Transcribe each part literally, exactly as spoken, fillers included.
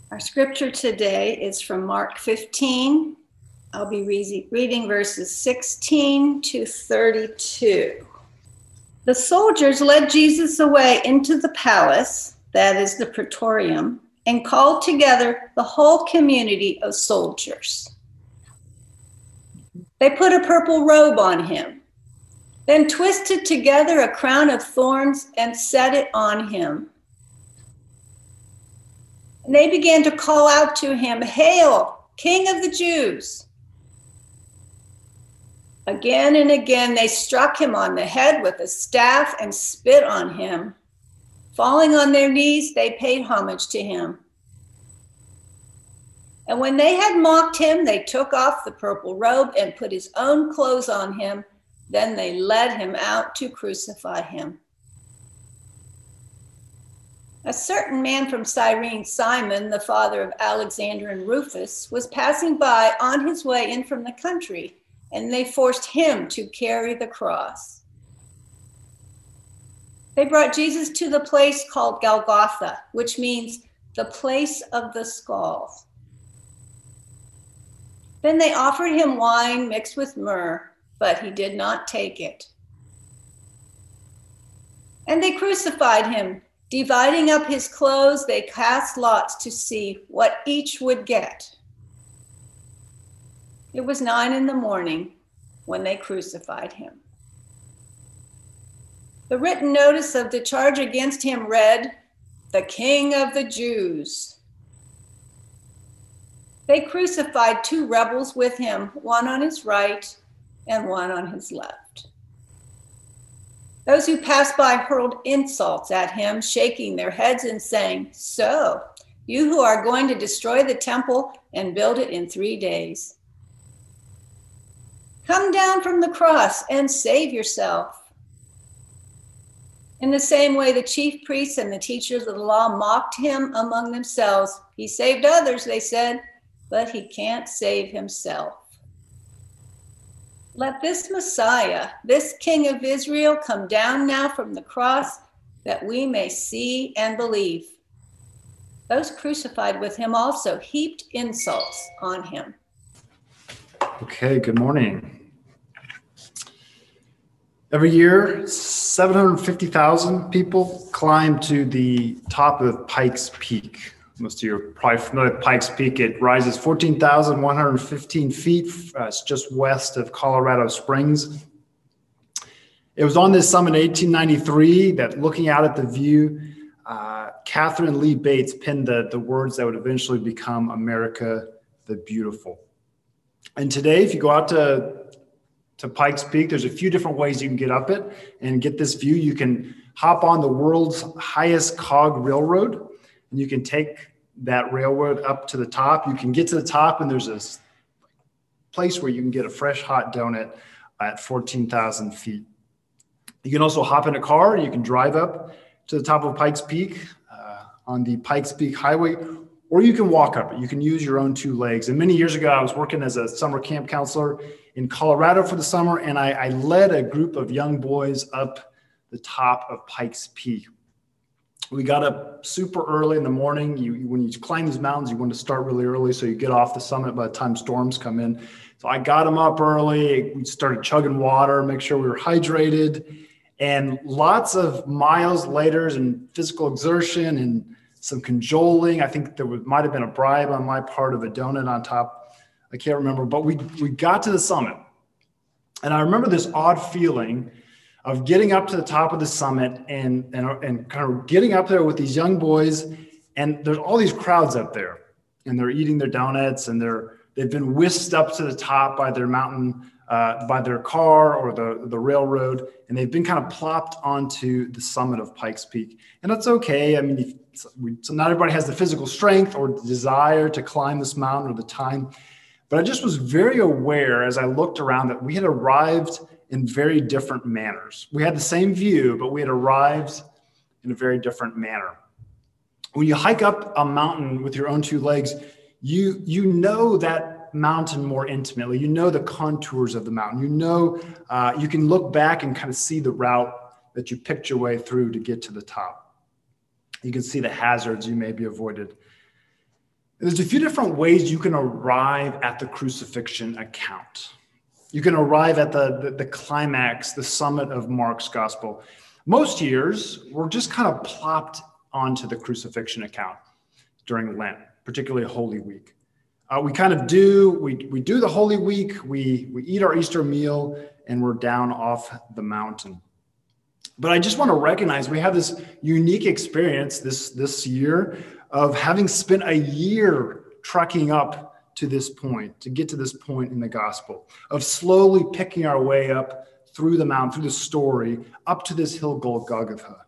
Our scripture today is from Mark fifteen. I'll be re- reading verses sixteen to thirty-two. The soldiers led Jesus away into the palace, that is the praetorium, and called together the whole community of soldiers. They put a purple robe on him, then twisted together a crown of thorns and set it on him. And they began to call out to him, "Hail, King of the Jews!" Again and again they struck him on the head with a staff and spit on him. Falling on their knees, they paid homage to him. And when they had mocked him, they took off the purple robe and put his own clothes on him. Then they led him out to crucify him. A certain man from Cyrene, Simon, the father of Alexander and Rufus, was passing by on his way in from the country, and they forced him to carry the cross. They brought Jesus to the place called Golgotha, which means the place of the skulls. Then they offered him wine mixed with myrrh, but he did not take it. And they crucified him. Dividing up his clothes, they cast lots to see what each would get. It was nine in the morning when they crucified him. The written notice of the charge against him read, "The King of the Jews." They crucified two rebels with him, one on his right and one on his left. Those who passed by hurled insults at him, shaking their heads and saying, "So, you who are going to destroy the temple and build it in three days, come down from the cross and save yourself." In the same way, the chief priests and the teachers of the law mocked him among themselves. "He saved others," they said, "but he can't save himself. Let this Messiah, this King of Israel, come down now from the cross that we may see and believe." Those crucified with him also heaped insults on him. Okay, good morning. Every year, seven hundred fifty thousand people climb to the top of Pikes Peak. Most of you are probably familiar with Pikes Peak. It rises fourteen thousand one hundred fifteen feet. Uh, it's just west of Colorado Springs. It was on this summit in eighteen ninety-three that, looking out at the view, uh, Catherine Lee Bates penned the, the words that would eventually become America the Beautiful. And today, if you go out to, to Pikes Peak, there's a few different ways you can get up it and get this view. You can hop on the world's highest cog railroad, and you can take that railroad up to the top. You can get to the top, and there's this place where you can get a fresh hot donut at fourteen thousand feet. You can also hop in a car, and you can drive up to the top of Pikes Peak uh, on the Pikes Peak Highway, or you can walk up it. You can use your own two legs. And many years ago, I was working as a summer camp counselor in Colorado for the summer, and I, I led a group of young boys up the top of Pikes Peak. We got up super early in the morning. You, when you climb these mountains, you want to start really early so you get off the summit by the time storms come in. So I got them up early. We started chugging water, make sure we were hydrated. And lots of miles later and physical exertion and some cajoling. I think there was, might have been a bribe on my part of a donut on top. I can't remember, but we, we got to the summit. And I remember this odd feeling of getting up to the top of the summit and, and, and kind of getting up there with these young boys. And there's all these crowds up there, and they're eating their donuts, and they're, they've been whisked up to the top by their mountain, uh, by their car or the, the railroad. And they've been kind of plopped onto the summit of Pikes Peak. And that's okay. I mean, if, we, so not everybody has the physical strength or the desire to climb this mountain or the time. But I just was very aware as I looked around that we had arrived in very different manners. We had the same view, but we had arrived in a very different manner. When you hike up a mountain with your own two legs, you, you know that mountain more intimately. You know the contours of the mountain. You know, uh, you can look back and kind of see the route that you picked your way through to get to the top. You can see the hazards you may be avoided. There's a few different ways you can arrive at the crucifixion account. You can arrive at the, the, the climax, the summit of Mark's gospel. Most years, we're just kind of plopped onto the crucifixion account during Lent, particularly Holy Week. Uh, we kind of do, we, we do the Holy Week, we, we eat our Easter meal, and we're down off the mountain. But I just want to recognize we have this unique experience this, this year of having spent a year trekking up to this point, to get to this point in the gospel, of slowly picking our way up through the mountain, through the story, up to this hill called Golgotha.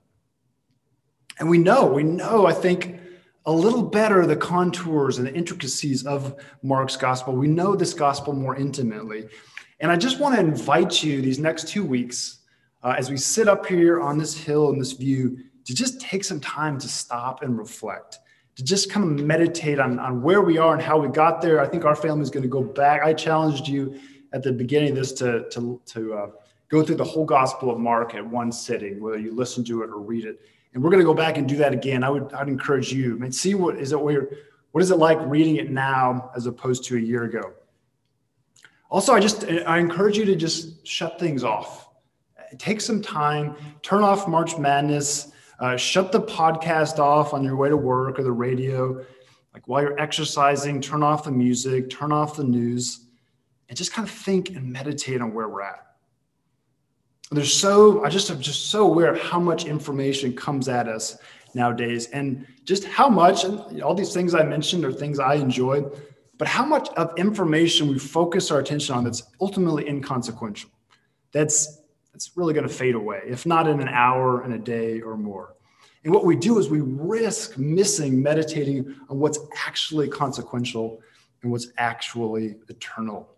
And we know, we know, I think, a little better the contours and the intricacies of Mark's gospel. We know this gospel more intimately. And I just want to invite you these next two weeks, uh, as we sit up here on this hill in this view, to just take some time to stop and reflect, to just kind of meditate on, on where we are and how we got there. I think our family is going to go back. I challenged you at the beginning of this to, to, to uh, go through the whole Gospel of Mark at one sitting, whether you listen to it or read it. And we're going to go back and do that again. I would, I'd encourage you. I mean, see what is it where, what is it like reading it now as opposed to a year ago? Also, I just, I encourage you to just shut things off. Take some time, turn off March Madness, uh, shut the podcast off on your way to work or the radio. Like while you're exercising, turn off the music, turn off the news, and just kind of think and meditate on where we're at. There's so, I just am just so aware of how much information comes at us nowadays, and just how much, and all these things I mentioned are things I enjoy, but how much of information we focus our attention on that's ultimately inconsequential. That's, that's really going to fade away, if not in an hour, in a day or more. And what we do is we risk missing meditating on what's actually consequential and what's actually eternal.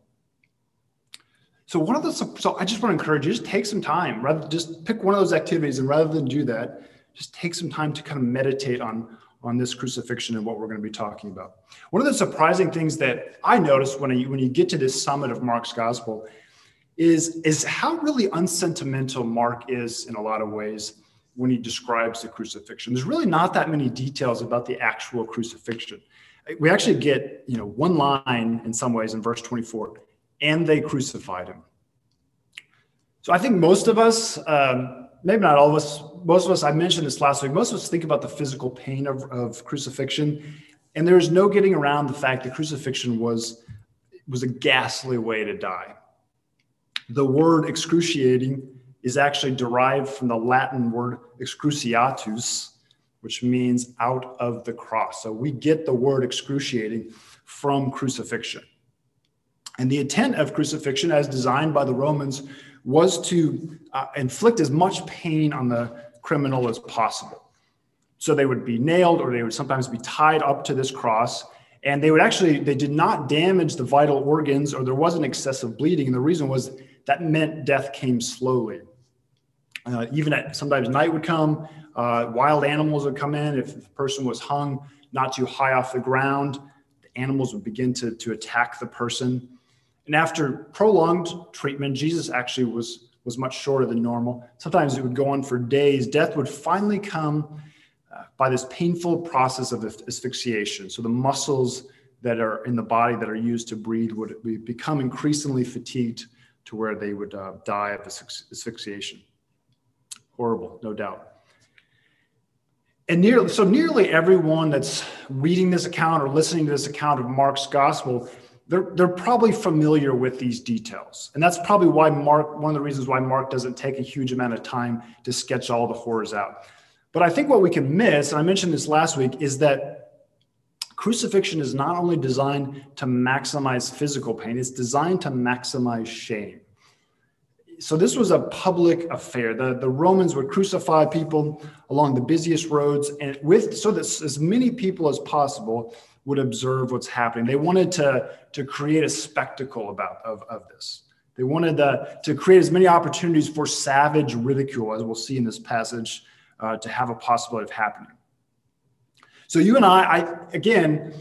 So one of the, so I just want to encourage you, just take some time, rather just pick one of those activities, and rather than do that, just take some time to kind of meditate on, on this crucifixion and what we're going to be talking about. One of the surprising things that I noticed when you, when you get to this summit of Mark's gospel is, is how really unsentimental Mark is in a lot of ways when he describes the crucifixion. There's really not that many details about the actual crucifixion. We actually get, you know, one line in some ways in verse twenty-four. And they crucified him. So I think most of us, um, maybe not all of us, most of us, I mentioned this last week, most of us think about the physical pain of, of crucifixion. And there is no getting around the fact that crucifixion was, was a ghastly way to die. The word excruciating is actually derived from the Latin word excruciatus, which means out of the cross. So we get the word excruciating from crucifixion. And the intent of crucifixion, as designed by the Romans, was to uh, inflict as much pain on the criminal as possible. So they would be nailed, or they would sometimes be tied up to this cross. And they would actually, they did not damage the vital organs, or there wasn't excessive bleeding. And the reason was that meant death came slowly. Uh, even at sometimes night would come, uh, wild animals would come in. If the person was hung not too high off the ground, the animals would begin to, to attack the person. And after prolonged treatment, Jesus actually was, was much shorter than normal. Sometimes it would go on for days. Death would finally come uh, by this painful process of asphyxiation. So the muscles that are in the body that are used to breathe would become increasingly fatigued to where they would uh, die of asphyxiation. Horrible, no doubt. And nearly, so nearly everyone that's reading this account or listening to this account of Mark's gospel, They're, they're probably familiar with these details. And that's probably why Mark, one of the reasons why Mark doesn't take a huge amount of time to sketch all the horrors out. But I think what we can miss, and I mentioned this last week, is that crucifixion is not only designed to maximize physical pain, it's designed to maximize shame. So this was a public affair. The, the Romans would crucify people along the busiest roads, and with so that as many people as possible would observe what's happening. They wanted to, to create a spectacle about of, of this. They wanted to, to create as many opportunities for savage ridicule, as we'll see in this passage, uh, to have a possibility of happening. So you and I, I, again,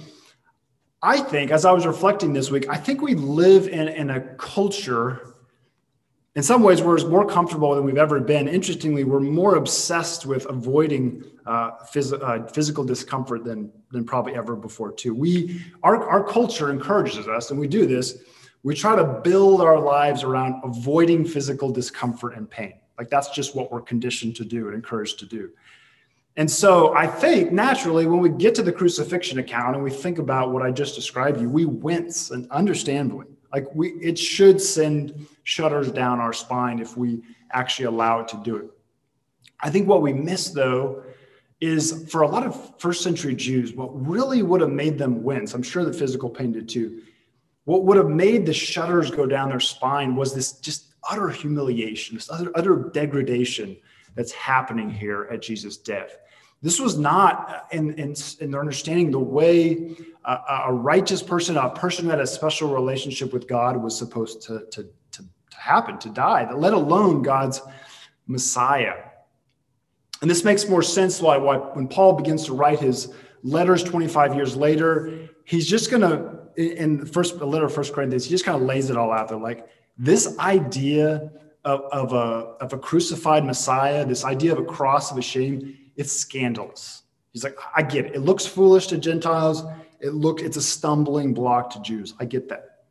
I think, as I was reflecting this week, I think we live in, in a culture In some ways, we're more comfortable than we've ever been. Interestingly, we're more obsessed with avoiding uh, phys- uh, physical discomfort than, than probably ever before, too. We, our, our culture encourages us, and we do this, we try to build our lives around avoiding physical discomfort and pain. Like that's just what we're conditioned to do and encouraged to do. And so I think naturally, when we get to the crucifixion account and we think about what I just described to you, we wince, and understandably. Like we, it should send shudders down our spine if we actually allow it to do it. I think what we miss, though, is for a lot of first century Jews, what really would have made them wince, I'm sure the physical pain did too, what would have made the shudders go down their spine was this just utter humiliation, this utter, utter degradation that's happening here at Jesus' death. This was not, in, in, in their understanding, the way a, a righteous person, a person who had a special relationship with God was supposed to, to, to, to happen, to die, let alone God's Messiah. And this makes more sense why, why when Paul begins to write his letters twenty-five years later, he's just going to, in the first the letter of First Corinthians, he just kind of lays it all out there. Like this idea of, of, a, of a crucified Messiah, this idea of a cross of a shame, it's scandalous. He's like, I get it. It looks foolish to Gentiles. It look, it's a stumbling block to Jews. I get that.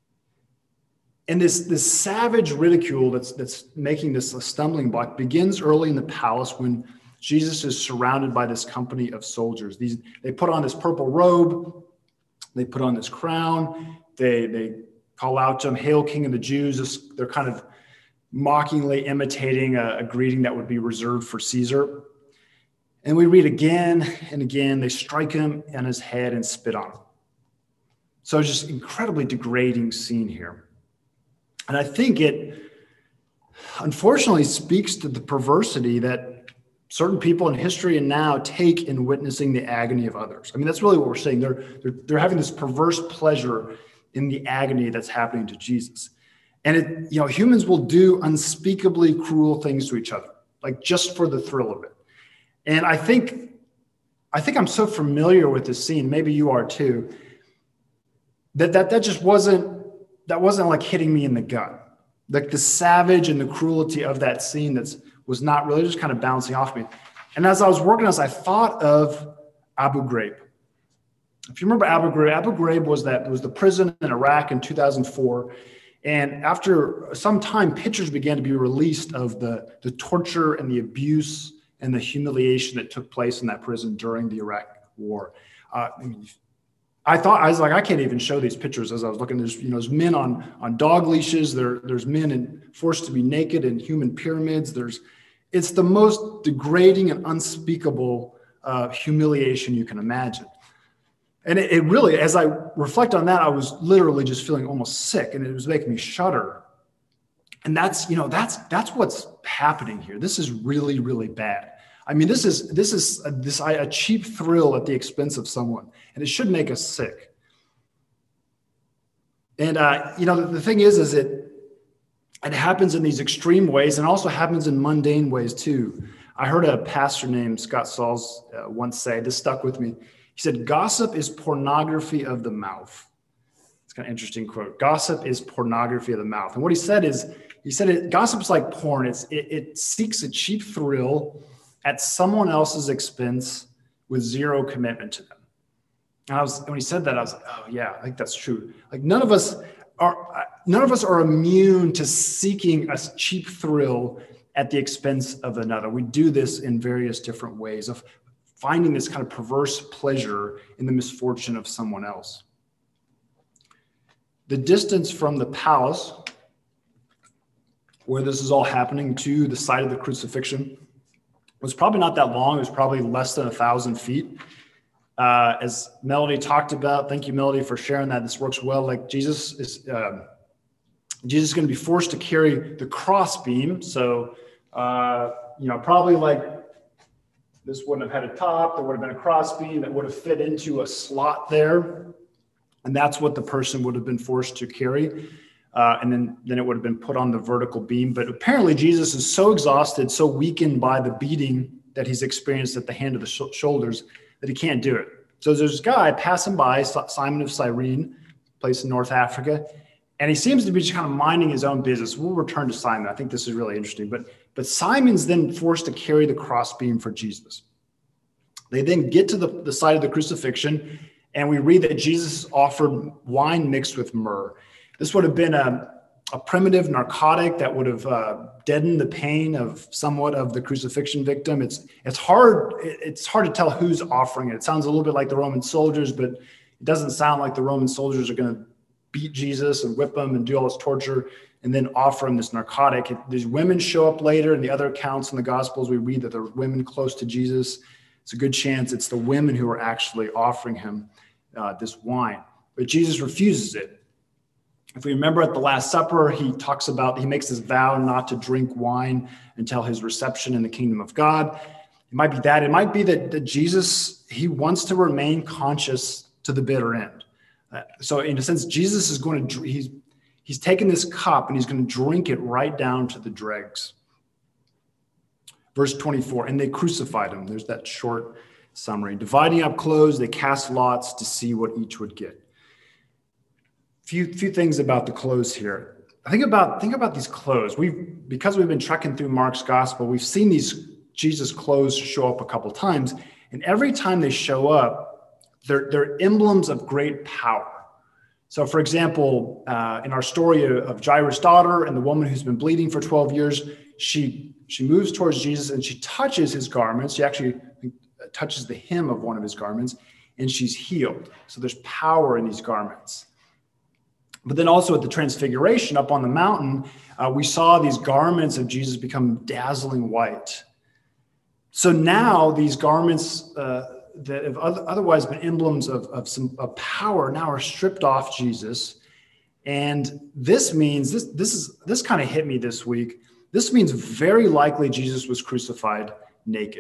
And this, this savage ridicule that's, that's making this a stumbling block begins early in the palace when Jesus is surrounded by this company of soldiers. These, they put on this purple robe. They put on this crown. They, they call out to him, "Hail, King of the Jews." They're kind of mockingly imitating a, a greeting that would be reserved for Caesar. And we read again and again, they strike him on his head and spit on him. So it's just incredibly degrading scene here. And I think it unfortunately speaks to the perversity that certain people in history and now take in witnessing the agony of others. I mean, that's really what we're saying. They're, they're, they're having this perverse pleasure in the agony that's happening to Jesus. And it, you know, humans will do unspeakably cruel things to each other, like just for the thrill of it. And I think, I think I'm so familiar with this scene, maybe you are too, that that, that just wasn't, that wasn't like hitting me in the gut. Like the savage and the cruelty of that scene that's was not really, just kind of bouncing off me. And as I was working on this, I thought of Abu Ghraib. If you remember Abu Ghraib, Abu Ghraib was that was the prison in Iraq in two thousand four. And after some time, pictures began to be released of the, the torture and the abuse and the humiliation that took place in that prison during the Iraq war. Uh, I mean, I thought, I was like, I can't even show these pictures as I was looking. There's, you know, there's men on, on dog leashes. There, there's men in, forced to be naked in human pyramids. There's, it's the most degrading and unspeakable uh, humiliation you can imagine. And it, it really, as I reflect on that, I was literally just feeling almost sick, and it was making me shudder. And that's, you know, that's, that's what's happening here. This is really, really bad. I mean, this is, this is a, this, a cheap thrill at the expense of someone, and it should make us sick. And, uh, you know, the, the thing is, is it, it happens in these extreme ways and also happens in mundane ways too. I heard a pastor named Scott Sauls uh, once say, this stuck with me. He said, "Gossip is pornography of the mouth." It's kind of an interesting quote. Gossip is pornography of the mouth. And what he said is, he said, it, gossip's like porn. It's, it, it seeks a cheap thrill at someone else's expense with zero commitment to them. And I was, when he said that, I was like, oh yeah, I think that's true. Like none of us are, none of us are immune to seeking a cheap thrill at the expense of another. We do this in various different ways of finding this kind of perverse pleasure in the misfortune of someone else. The distance from the palace where this is all happening to the site of the crucifixion was probably not that long. It was probably less than a thousand feet. Uh, as Melody talked about, thank you, Melody, for sharing that. This works well. Like Jesus is, uh, Jesus is going to be forced to carry the crossbeam. So, uh, you know, probably like this wouldn't have had a top. There would have been a crossbeam that would have fit into a slot there. And that's what the person would have been forced to carry. Uh, and then, then it would have been put on the vertical beam. But apparently Jesus is so exhausted, so weakened by the beating that he's experienced at the hand of the sh- shoulders that he can't do it. So there's this guy passing by, Simon of Cyrene, place in North Africa, And he seems to be just kind of minding his own business. We'll return to Simon. I think this is really interesting. But, but Simon's then forced to carry the crossbeam for Jesus. They then get to the, the site of the crucifixion, and we read that Jesus offered wine mixed with myrrh. This would have been a, a primitive narcotic that would have uh, deadened the pain of somewhat of the crucifixion victim. It's, it's hard, it's hard to tell who's offering it. It sounds a little bit like the Roman soldiers, but it doesn't sound like the Roman soldiers are going to beat Jesus and whip him and do all this torture and then offer him this narcotic. These women show up later in the other accounts in the Gospels. We read that there are women close to Jesus. It's a good chance it's the women who are actually offering him uh, this wine. But Jesus refuses it. If we remember at the Last Supper, he talks about, he makes this vow not to drink wine until his reception in the kingdom of God. It might be that. It might be that, that Jesus, he wants to remain conscious to the bitter end. Uh, so in a sense, Jesus is going to, he's, he's taken this cup and he's going to drink it right down to the dregs. Verse twenty-four, and they crucified him. There's that short summary. Dividing up clothes, they cast lots to see what each would get. Few, few things about the clothes here. I think about, think about these clothes. We've, because we've been trekking through Mark's gospel, we've seen these Jesus clothes show up a couple times. And every time they show up, They're, they're emblems of great power. So, for example, uh, in our story of Jairus' daughter and the woman who's been bleeding for twelve years, she, she moves towards Jesus and she touches his garments. She actually touches the hem of one of his garments and she's healed. So there's power in these garments. But then also at the Transfiguration up on the mountain, uh, we saw these garments of Jesus become dazzling white. So now these garments uh, that have otherwise been emblems of, of some of power now are stripped off Jesus. And this means, this, this is this kind of hit me this week. This means very likely Jesus was crucified naked.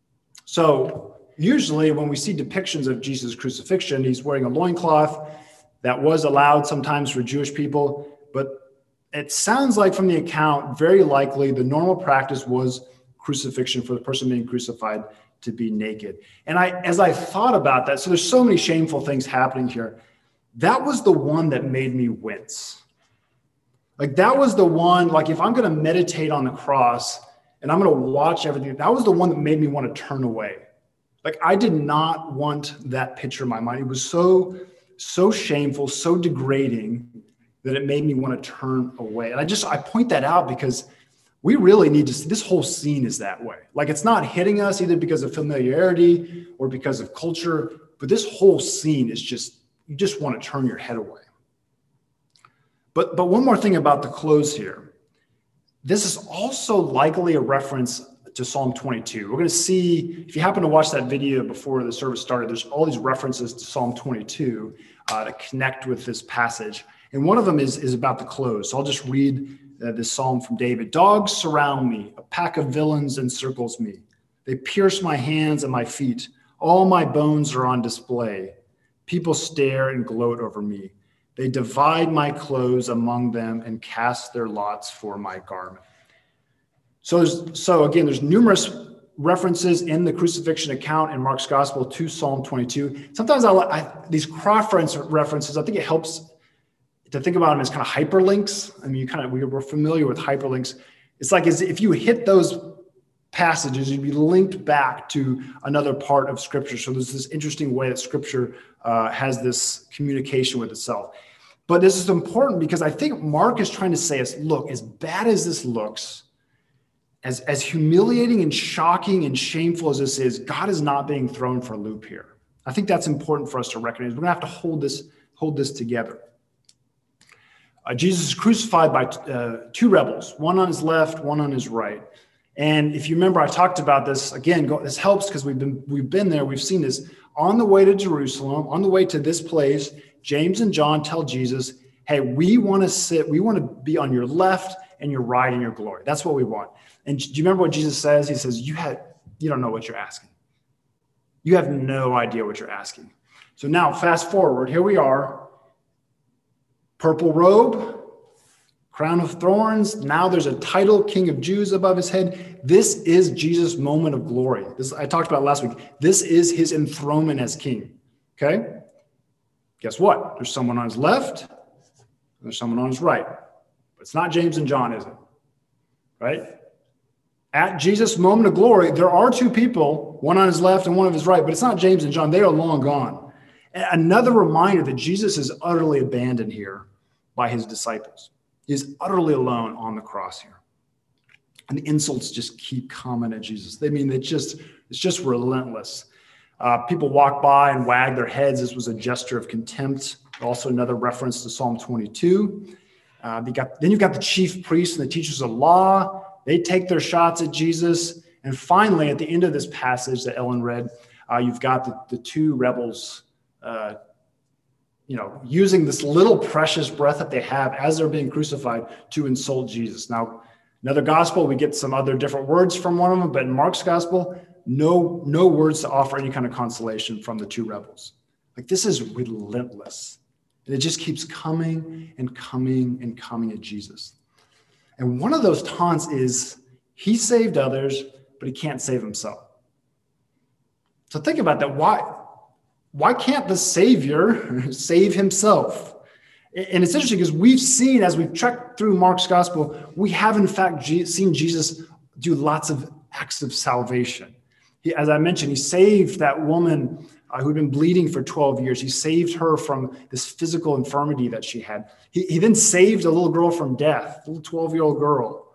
So usually when we see depictions of Jesus' crucifixion, he's wearing a loincloth. That was allowed sometimes for Jewish people, but it sounds like from the account, very likely the normal practice was crucifixion for the person being crucified to be naked. And I, as I thought about that, so there's so many shameful things happening here. That was the one that made me wince. Like that was the one, like if I'm going to meditate on the cross and I'm going to watch everything, that was the one that made me want to turn away. Like I did not want that picture in my mind. It was so, so shameful, so degrading that it made me want to turn away. And I just, I point that out because we really need to see, this whole scene is that way. Like it's not hitting us either because of familiarity or because of culture, but this whole scene is just, you just want to turn your head away. But, but one more thing about the clothes here. This is also likely a reference to Psalm twenty-two. We're going to see, if you happen to watch that video before the service started, there's all these references to Psalm twenty-two uh, to connect with this passage. And one of them is, is about the clothes. So I'll just read uh, this psalm from David. Dogs surround me, a pack of villains encircles me. They pierce my hands and my feet. All my bones are on display. People stare and gloat over me. They divide my clothes among them and cast their lots for my garment. So, there's, so again, there's numerous references in the crucifixion account in Mark's gospel to Psalm twenty-two. Sometimes I, I these cross references, I think it helps to think about them as kind of hyperlinks. I mean, you kind of, we're familiar with hyperlinks. It's like as if you hit those passages, you'd be linked back to another part of Scripture. So there's this interesting way that Scripture uh, has this communication with itself. But this is important because I think Mark is trying to say us, look, as bad as this looks, as, as humiliating and shocking and shameful as this is, God is not being thrown for a loop here. I think that's important for us to recognize. We're going to have to hold this, hold this together. Uh, Jesus is crucified by uh, two rebels, one on his left, one on his right. And if you remember, I talked about this again. Go, this helps because we've been we've been there. We've seen this on the way to Jerusalem, on the way to this place. James and John tell Jesus, "Hey, we want to sit. We want to be on your left and your right in your glory. That's what we want." And do you remember what Jesus says? He says, "You had you don't know what you're asking. You have no idea what you're asking." So now, fast forward. Here we are. Purple robe. Crown of thorns. Now there's a title, King of Jews, above his head. This is Jesus' moment of glory. This I talked about last week. This is his enthronement as king. Okay? Guess what? There's someone on his left, There's someone on his right. But it's not James and John, is it? Right? At Jesus' moment of glory, there are two people, one on his left and one on his right, but it's not James and John. They are long gone. And another reminder that Jesus is utterly abandoned here by his disciples. He is utterly alone on the cross here. And the insults just keep coming at Jesus. They mean, they just, it's just relentless. Uh, people walk by and wag their heads. This was a gesture of contempt. Also another reference to Psalm twenty-two. Uh, you got, then you've got the chief priests and the teachers of law. They take their shots at Jesus. And finally, at the end of this passage that Ellen read, uh, you've got the, the two rebels, uh, you know, using this little precious breath that they have as they're being crucified to insult Jesus. Now, another gospel, we get some other different words from one of them, but in Mark's gospel, no, no words to offer any kind of consolation from the two rebels. Like, this is relentless. And it just keeps coming and coming and coming at Jesus. And one of those taunts is, he saved others, but he can't save himself. So think about that. Why, why can't the Savior save himself? And it's interesting because we've seen, as we've trekked through Mark's gospel, we have in fact seen Jesus do lots of acts of salvation. He, as I mentioned, he saved that woman uh, who'd been bleeding for twelve years. He saved her from this physical infirmity that she had. He, he then saved a little girl from death, a little twelve-year-old girl.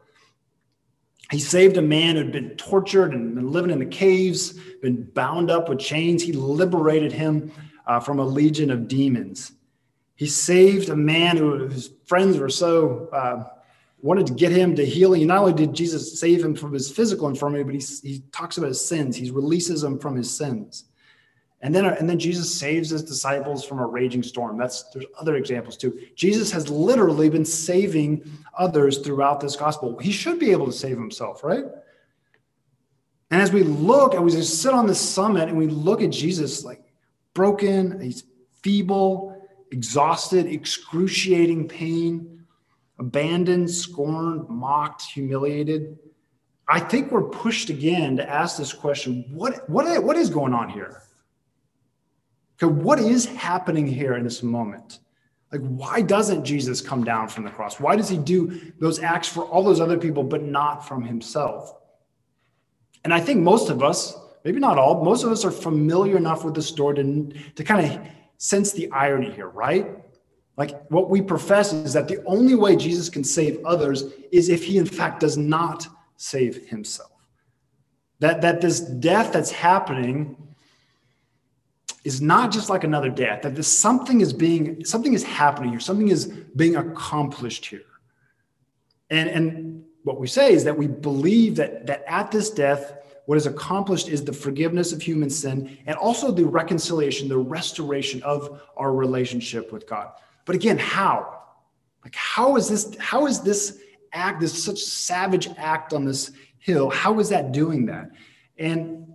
He saved a man who'd been tortured and been living in the caves, been bound up with chains. He liberated him uh, from a legion of demons. He saved a man who his friends were so uh, wanted to get him to healing. Not only did Jesus save him from his physical infirmity, but he, he talks about his sins. He releases him from his sins. And then, and then Jesus saves his disciples from a raging storm. That's, there's other examples too. Jesus has literally been saving others throughout this gospel. He should be able to save himself, right? And as we look, and we just sit on this summit and we look at Jesus like broken, he's feeble, exhausted, excruciating pain, abandoned, scorned, mocked, humiliated. I think we're pushed again to ask this question, what, what, what is going on here? Okay, what is happening here in this moment? Like, why doesn't Jesus come down from the cross? Why does he do those acts for all those other people, but not from himself? And I think most of us, maybe not all, most of us are familiar enough with the story to, to kind of sense the irony here, right? Like, what we profess is that the only way Jesus can save others is if he, in fact, does not save himself. That, that this death that's happening is not just like another death, that this something is being, something is happening here, something is being accomplished here. And, and what we say is that we believe that, that at this death, what is accomplished is the forgiveness of human sin and also the reconciliation, the restoration of our relationship with God. But again, how? Like, how is this, how is this act, this such savage act on this hill, how is that doing that? And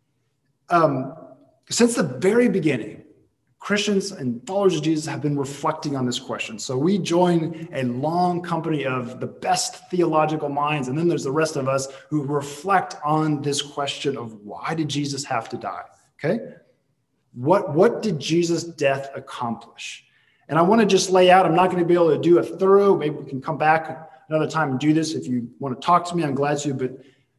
um, since the very beginning, Christians and followers of Jesus have been reflecting on this question. So we join a long company of the best theological minds, and then there's the rest of us who reflect on this question of why did Jesus have to die? Okay? What, what did Jesus' death accomplish? And I want to just lay out, I'm not going to be able to do a thorough, maybe we can come back another time and do this. If you want to talk to me, I'm glad to, but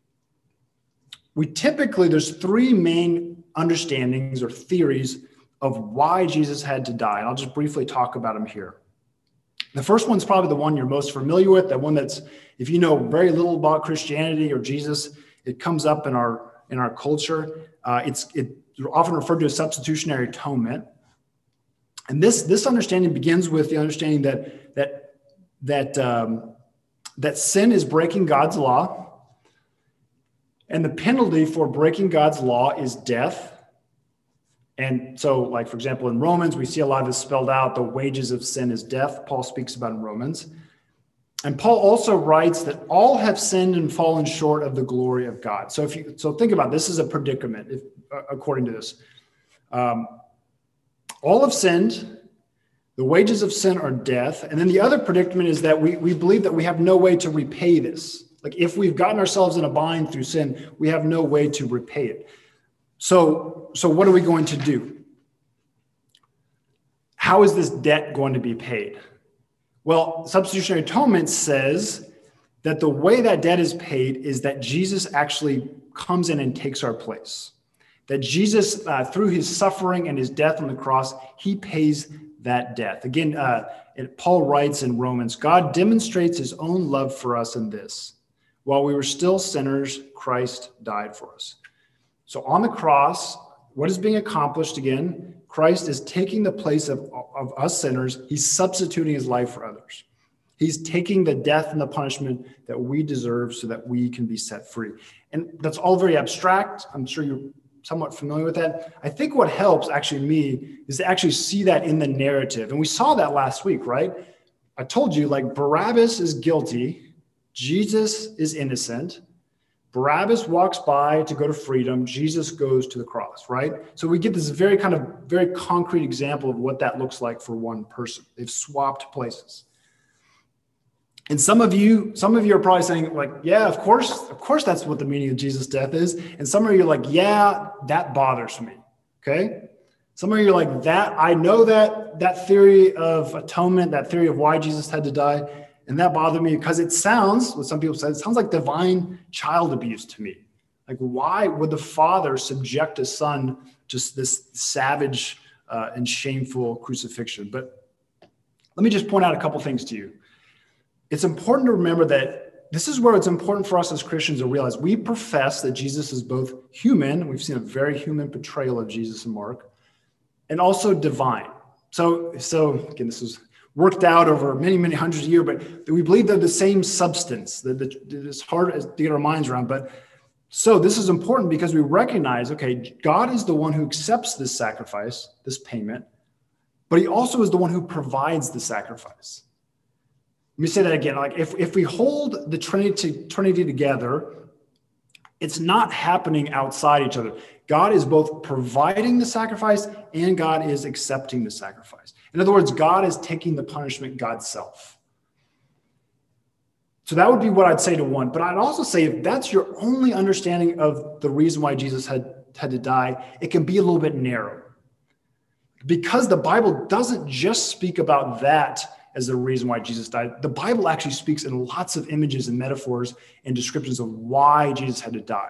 we typically, there's three main understandings or theories of why Jesus had to die. And I'll just briefly talk about them here. The first one's probably the one you're most familiar with, that one that's, if you know very little about Christianity or Jesus, it comes up in our in our culture. Uh, it's it, often referred to as substitutionary atonement. And this, this understanding begins with the understanding that, that, that, um, that sin is breaking God's law. And the penalty for breaking God's law is death. And so, like, for example, in Romans, we see a lot of this spelled out. The wages of sin is death. Paul speaks about in Romans. And Paul also writes that all have sinned and fallen short of the glory of God. So if you, so think about this is a predicament, if, uh, according to this. Um, all have sinned. The wages of sin are death. And then the other predicament is that we, we believe that we have no way to repay this. Like, if we've gotten ourselves in a bind through sin, we have no way to repay it. So, so what are we going to do? How is this debt going to be paid? Well, substitutionary atonement says that the way that debt is paid is that Jesus actually comes in and takes our place. That Jesus, uh, through his suffering and his death on the cross, he pays that debt. Again, uh, it, Paul writes in Romans, God demonstrates his own love for us in this. While we were still sinners, Christ died for us. So on the cross, what is being accomplished again? Christ is taking the place of, of us sinners. He's substituting his life for others. He's taking the death and the punishment that we deserve so that we can be set free. And that's all very abstract. I'm sure you're somewhat familiar with that. I think what helps actually me is to actually see that in the narrative. And we saw that last week, right? I told you, like, Barabbas is guilty. Jesus is innocent. Barabbas walks by to go to freedom. Jesus goes to the cross, right? So we get this very kind of very concrete example of what that looks like for one person. They've swapped places. And some of you, some of you are probably saying, like, yeah, of course, of course, that's what the meaning of Jesus' death is. And some of you are like, yeah, that bothers me. Okay. Some of you are like, that, I know that, that theory of atonement, that theory of why Jesus had to die. And that bothered me because it sounds, what some people say, it sounds like divine child abuse to me. Like, why would the father subject a son to this savage uh, and shameful crucifixion? But let me just point out a couple things to you. It's important to remember that this is where it's important for us as Christians to realize we profess that Jesus is both human. We've seen a very human portrayal of Jesus in Mark, and also divine. So, so again, this is worked out over many, many hundreds of years, but we believe they're the same substance. That it's hard to get our minds around. But so this is important because we recognize, okay, God is the one who accepts this sacrifice, this payment, but he also is the one who provides the sacrifice. Let me say that again. Like, if, if we hold the Trinity, Trinity together, it's not happening outside each other. God is both providing the sacrifice and God is accepting the sacrifice. In other words, God is taking the punishment God's self. So that would be what I'd say to one. But I'd also say if that's your only understanding of the reason why Jesus had, had to die, it can be a little bit narrow. Because the Bible doesn't just speak about that as the reason why Jesus died. The Bible actually speaks in lots of images and metaphors and descriptions of why Jesus had to die.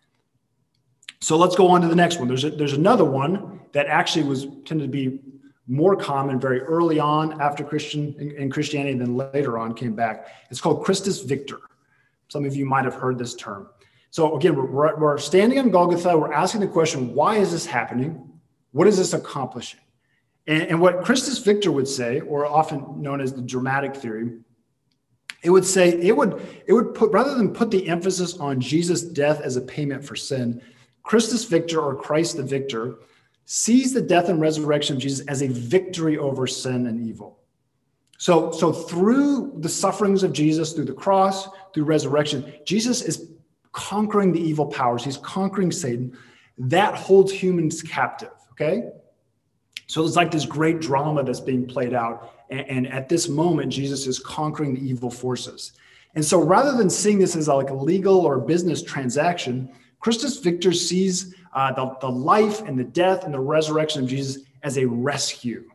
So let's go on to the next one. There's a, there's another one that actually was tended to be more common very early on after Christian in, in Christianity than later on came back. It's called Christus Victor. Some of you might have heard this term. So again, we're, we're standing on Golgotha. We're asking the question, why is this happening? What is this accomplishing? And, and what Christus Victor would say, or often known as the dramatic theory, it would say it would it would put, rather than put the emphasis on Jesus' death as a payment for sin, Christus Victor, or Christ the Victor, sees the death and resurrection of Jesus as a victory over sin and evil. So, so through the sufferings of Jesus, through the cross, through resurrection, Jesus is conquering the evil powers. He's conquering Satan. That holds humans captive, okay? So it's like this great drama that's being played out. And, and at this moment, Jesus is conquering the evil forces. And so rather than seeing this as like a legal or business transaction, Christus Victor sees uh, the, the life and the death and the resurrection of Jesus as a rescue.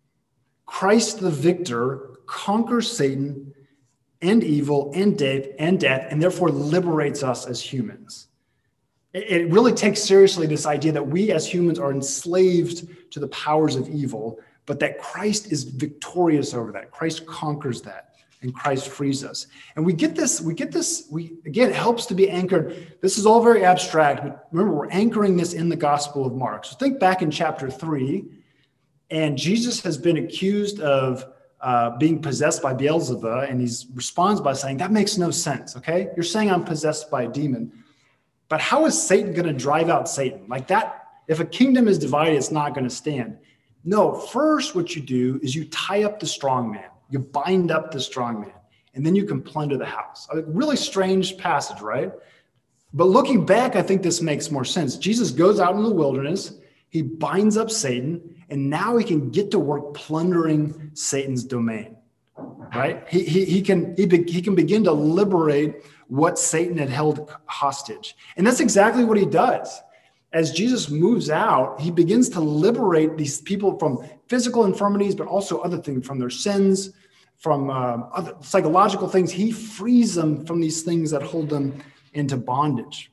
Christ the Victor conquers Satan and evil and death, and death, and therefore liberates us as humans. It, it really takes seriously this idea that we as humans are enslaved to the powers of evil, but that Christ is victorious over that. Christ conquers that. And Christ frees us. And we get this, we get this, we again, it helps to be anchored. This is all very abstract, but remember, we're anchoring this in the Gospel of Mark. So think back in chapter three, and Jesus has been accused of uh, being possessed by Beelzebub, and he responds by saying, that makes no sense, okay? You're saying I'm possessed by a demon, but how is Satan going to drive out Satan? Like that, if a kingdom is divided, it's not going to stand. No, first what you do is you tie up the strong man. You bind up the strong man, and then you can plunder the house. A really strange passage, right? But looking back, I think this makes more sense. Jesus goes out in the wilderness, he binds up Satan, and now he can get to work plundering Satan's domain, right? He, he, he, can, he, be, he can begin to liberate what Satan had held hostage. And that's exactly what he does. As Jesus moves out, he begins to liberate these people from physical infirmities, but also other things, from their sins, from um, other psychological things. He frees them from these things that hold them into bondage.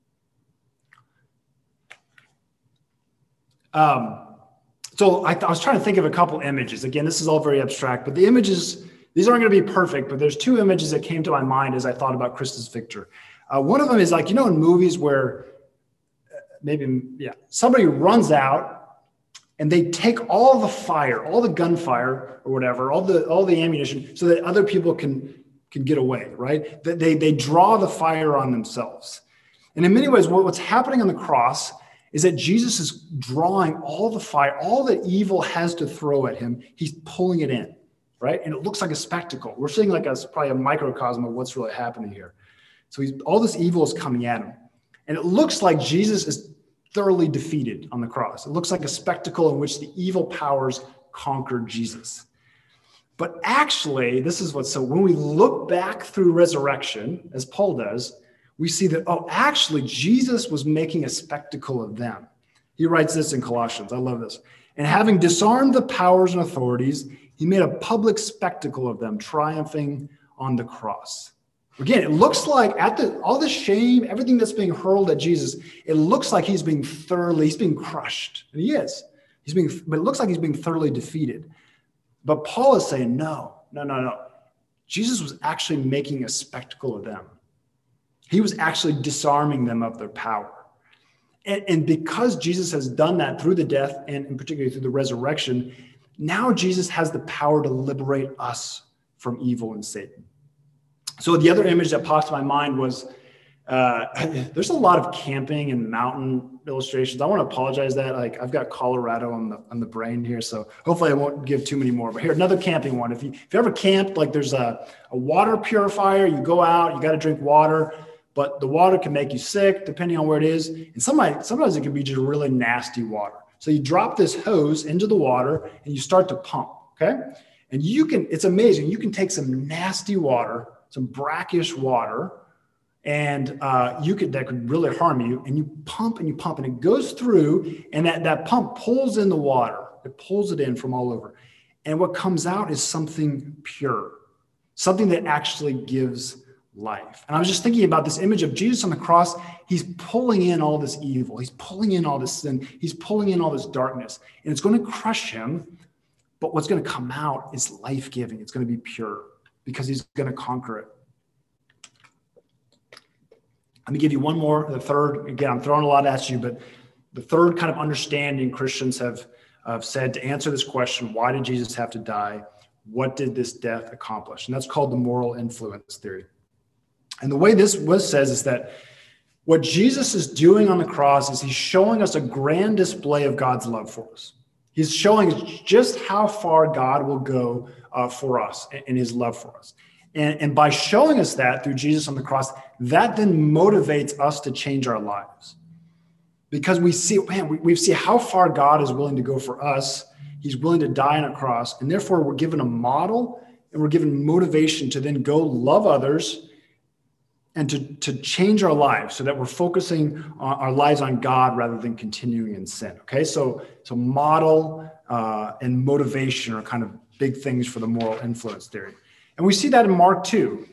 Um, so I, th- I was trying to think of a couple images. Again, this is all very abstract, but the images, these aren't going to be perfect, but there's two images that came to my mind as I thought about Christus Victor. Uh, one of them is like, you know, in movies where uh, maybe, yeah, somebody runs out and they take all the fire, all the gunfire or whatever, all the all the ammunition so that other people can, can get away, right? That they, they draw the fire on themselves. And in many ways, what, what's happening on the cross is that Jesus is drawing all the fire, all that evil has to throw at him, he's pulling it in, right? And it looks like a spectacle. We're seeing like a, probably a microcosm of what's really happening here. So he's, all this evil is coming at him. And it looks like Jesus is thoroughly defeated on the cross. It looks like a spectacle in which the evil powers conquered Jesus. But actually, this is what's so, when we look back through resurrection, as Paul does, we see that, oh, actually, Jesus was making a spectacle of them. He writes this in Colossians. I love this. And having disarmed the powers and authorities, he made a public spectacle of them, triumphing on the cross. Again, it looks like at the all the shame, everything that's being hurled at Jesus, it looks like he's being thoroughly, he's being crushed. And he is. He's being, but it looks like he's being thoroughly defeated. But Paul is saying, no, no, no, no. Jesus was actually making a spectacle of them. He was actually disarming them of their power. And, and because Jesus has done that through the death and in particular through the resurrection, now Jesus has the power to liberate us from evil and Satan. So the other image that popped to my mind was, uh, there's a lot of camping and mountain illustrations. I want to apologize that like I've got Colorado on the on the brain here, so hopefully I won't give too many more. But here, another camping one. If you if you ever camped, like there's a, a water purifier, you go out, you got to drink water, but the water can make you sick depending on where it is. And somebody, sometimes it can be just really nasty water. So you drop this hose into the water and you start to pump, okay? And you can, it's amazing. You can take some nasty water, some brackish water, and uh, you could, that could really harm you. And you pump and you pump and it goes through and that, that pump pulls in the water. It pulls it in from all over. And what comes out is something pure, something that actually gives life. And I was just thinking about this image of Jesus on the cross. He's pulling in all this evil. He's pulling in all this sin. He's pulling in all this darkness, and it's going to crush him. But what's going to come out is life-giving. It's going to be pure because he's going to conquer it. Let me give you one more. The third, again, I'm throwing a lot at you, but the third kind of understanding Christians have, have said to answer this question, why did Jesus have to die? What did this death accomplish? And that's called the moral influence theory. And the way this was says is that what Jesus is doing on the cross is he's showing us a grand display of God's love for us. He's showing us just how far God will go uh, for us in his love for us. And, and by showing us that through Jesus on the cross, that then motivates us to change our lives. Because we see, man, we, we see how far God is willing to go for us. He's willing to die on a cross. And therefore, we're given a model and we're given motivation to then go love others and to, to change our lives so that we're focusing on our lives on God rather than continuing in sin. Okay, so, so model uh, and motivation are kind of big things for the moral influence theory. And we see that in Mark two.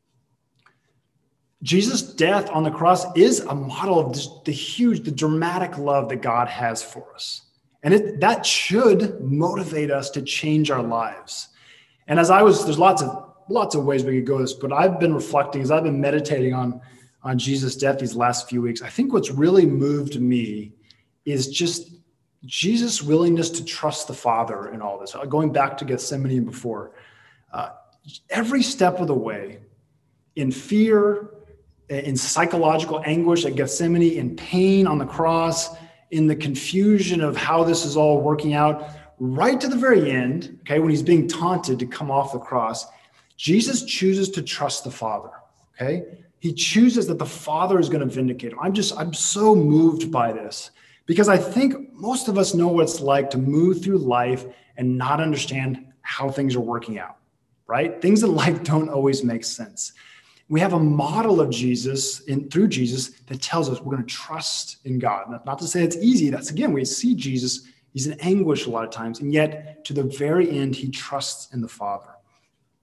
Jesus' death on the cross is a model of this, the huge, the dramatic love that God has for us. And it, that should motivate us to change our lives. And as I was, there's lots of Lots of ways we could go this, but I've been reflecting as I've been meditating on, on Jesus' death these last few weeks. I think what's really moved me is just Jesus' willingness to trust the Father in all this. Going back to Gethsemane and before, uh, every step of the way, in fear, in psychological anguish at Gethsemane, in pain on the cross, in the confusion of how this is all working out, right to the very end, okay, when he's being taunted to come off the cross, Jesus chooses to trust the Father, okay? He chooses that the Father is going to vindicate him. I'm just, I'm so moved by this because I think most of us know what it's like to move through life and not understand how things are working out, right? Things in life don't always make sense. We have a model of Jesus in through Jesus that tells us we're going to trust in God. Not to say it's easy. That's, again, we see Jesus, he's in anguish a lot of times, and yet to the very end, he trusts in the Father.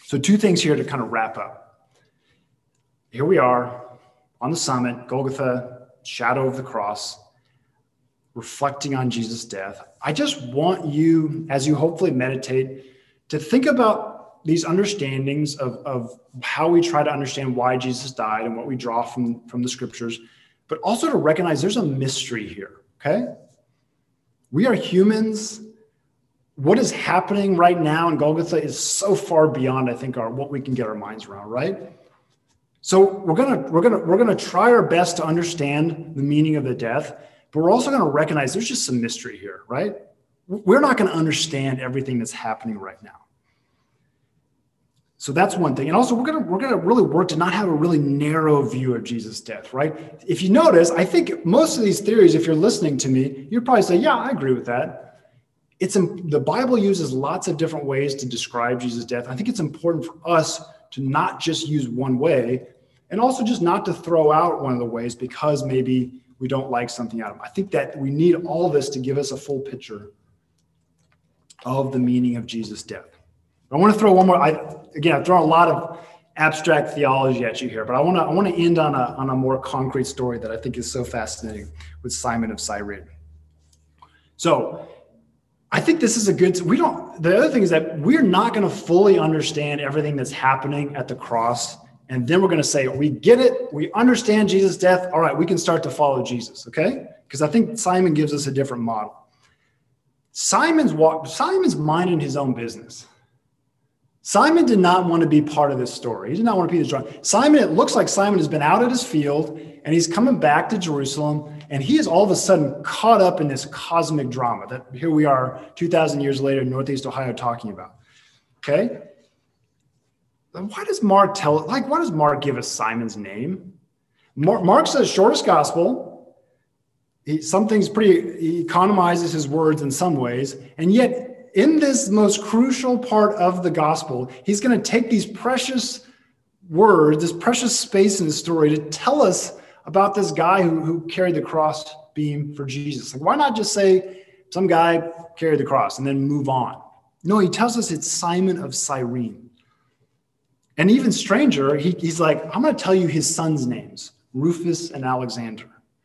So two things here to kind of wrap up. Here we are on the summit, Golgotha, shadow of the cross, reflecting on Jesus' death. I just want you, as you hopefully meditate, to think about these understandings of, of how we try to understand why Jesus died and what we draw from, from the scriptures, but also to recognize there's a mystery here, okay? We are humans. What is happening right now in Golgotha is so far beyond, I think, our what we can get our minds around, right? So we're gonna we're gonna we're gonna try our best to understand the meaning of the death, but we're also gonna recognize there's just some mystery here, right? We're not gonna understand everything that's happening right now. So that's one thing. And also we're gonna we're gonna really work to not have a really narrow view of Jesus' death, right? If you notice, I think most of these theories, if you're listening to me, you'd probably say, yeah, I agree with that. It's the Bible uses lots of different ways to describe Jesus' death. I think it's important for us to not just use one way, and also just not to throw out one of the ways because maybe we don't like something out of them. I think that we need all of this to give us a full picture of the meaning of Jesus' death. I want to throw one more. I, again, I've thrown a lot of abstract theology at you here, but I want to I want to end on a on a more concrete story that I think is so fascinating with Simon of Cyrene. So I think this is a good. We don't. The other thing is that we're not going to fully understand everything that's happening at the cross, and then we're going to say we get it. We understand Jesus' death. All right, we can start to follow Jesus. Okay, because I think Simon gives us a different model. Simon's walk. Simon's minding his own business. Simon did not want to be part of this story. He did not want to be the drunk. Simon, it looks like Simon has been out at his field and he's coming back to Jerusalem, and he is all of a sudden caught up in this cosmic drama that here we are two thousand years later in Northeast Ohio talking about. Okay. Then why does Mark tell it? Like, why does Mark give us Simon's name? Mark, Mark says shortest gospel. He, some things pretty, he economizes his words in some ways. And yet, in this most crucial part of the gospel, he's going to take these precious words, this precious space in the story to tell us about this guy who, who carried the cross beam for Jesus. Like, why not just say some guy carried the cross and then move on? No, he tells us it's Simon of Cyrene. And even stranger, he, he's like, I'm going to tell you his sons' names, Rufus and Alexander.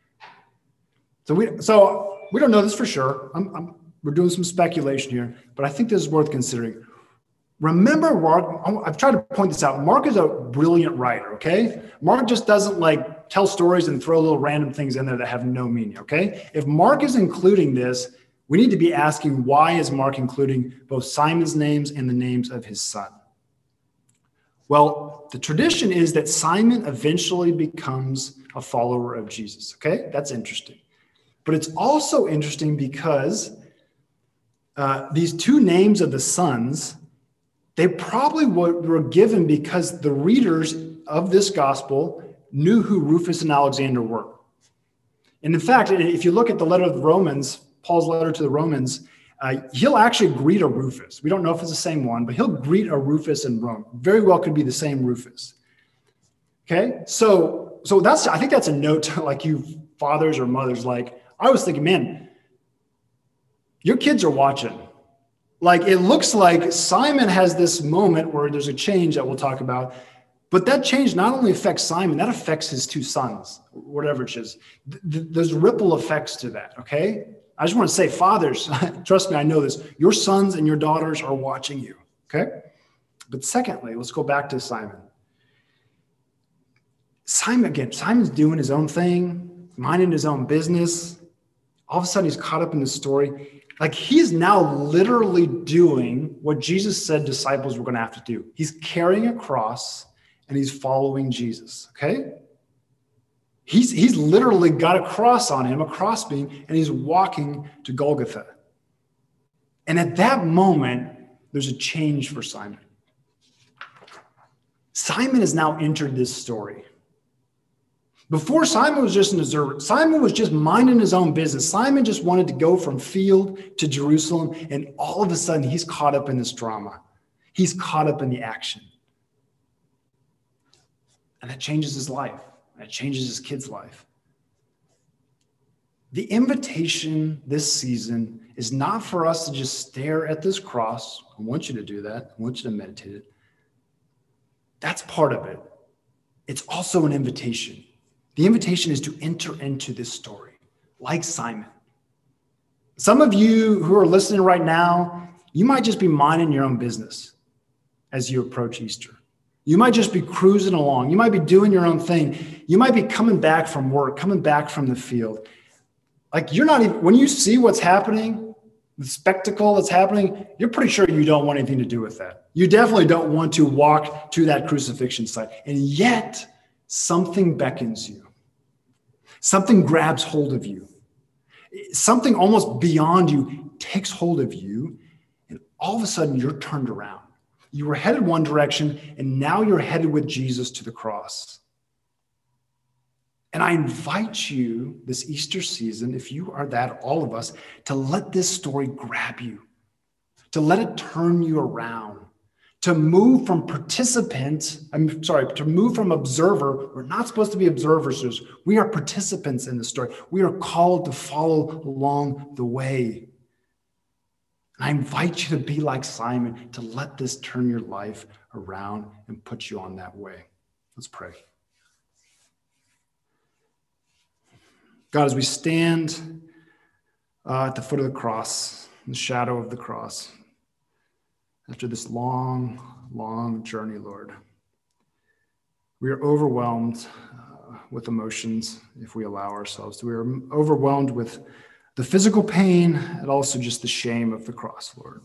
So we, so we don't know this for sure. I'm, I'm We're doing some speculation here, but I think this is worth considering. Remember, Mark, I've tried to point this out. Mark is a brilliant writer, okay? Mark just doesn't like tell stories and throw little random things in there that have no meaning, okay? If Mark is including this, we need to be asking, why is Mark including both Simon's names and the names of his son? Well, the tradition is that Simon eventually becomes a follower of Jesus, okay? That's interesting. But it's also interesting because Uh, these two names of the sons, they probably were, were given because the readers of this gospel knew who Rufus and Alexander were. And in fact, if you look at the letter of the Romans, Paul's letter to the Romans, uh, he'll actually greet a Rufus. We don't know if it's the same one, but he'll greet a Rufus in Rome. Very well could be the same Rufus. Okay, so so that's I think that's a note to like you fathers or mothers. Like I was thinking, man, your kids are watching. Like, it looks like Simon has this moment where there's a change that we'll talk about, but that change not only affects Simon, that affects his two sons, whatever it is. Th- there's ripple effects to that, okay? I just want to say, fathers, trust me, I know this. Your sons and your daughters are watching you, okay? But secondly, let's go back to Simon. Simon, again, Simon's doing his own thing, minding his own business. All of a sudden, he's caught up in the story. Like, he's now literally doing what Jesus said disciples were going to have to do. He's carrying a cross and he's following Jesus, okay? He's, he's literally got a cross on him, a crossbeam, and he's walking to Golgotha. And at that moment, there's a change for Simon. Simon has now entered this story. Before, Simon was just an observer. Simon was just minding his own business. Simon just wanted to go from field to Jerusalem, and all of a sudden, he's caught up in this drama. He's caught up in the action. And that changes his life. That changes his kid's life. The invitation this season is not for us to just stare at this cross. I want you to do that. I want you to meditate it. That's part of it. It's also an invitation. The invitation is to enter into this story, like Simon. Some of you who are listening right now, you might just be minding your own business as you approach Easter. You might just be cruising along. You might be doing your own thing. You might be coming back from work, coming back from the field. Like you're not even, when you see what's happening, the spectacle that's happening, you're pretty sure you don't want anything to do with that. You definitely don't want to walk to that crucifixion site. And yet something beckons you. Something grabs hold of you. Something almost beyond you takes hold of you. And all of a sudden you're turned around. You were headed one direction, and now you're headed with Jesus to the cross. And I invite you this Easter season, if you are that, all of us, to let this story grab you, to let it turn you around, to move from participant, I'm sorry, to move from observer. We're not supposed to be observers. We are participants in the story. We are called to follow along the way. I invite you to be like Simon, to let this turn your life around and put you on that way. Let's pray. God, as we stand uh, at the foot of the cross, in the shadow of the cross, after this long, long journey, Lord, we are overwhelmed uh, with emotions if we allow ourselves. We are overwhelmed with the physical pain and also just the shame of the cross, Lord.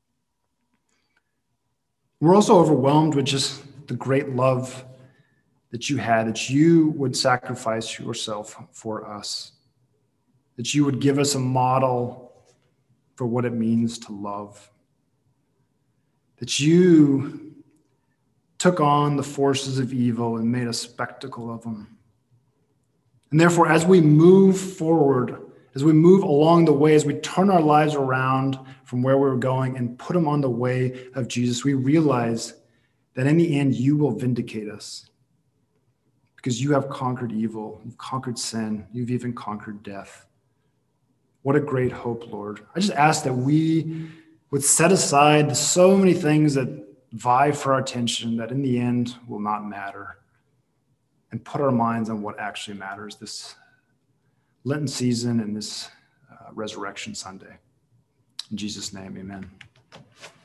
We're also overwhelmed with just the great love that you had, that you would sacrifice yourself for us, that you would give us a model for what it means to love, that you took on the forces of evil and made a spectacle of them. And therefore, as we move forward, as we move along the way, as we turn our lives around from where we were going and put them on the way of Jesus, we realize that in the end, you will vindicate us because you have conquered evil, you've conquered sin, you've even conquered death. What a great hope, Lord. I just ask that we would set aside so many things that vie for our attention that in the end will not matter and put our minds on what actually matters this Lenten season and this uh, Resurrection Sunday. In Jesus' name, amen.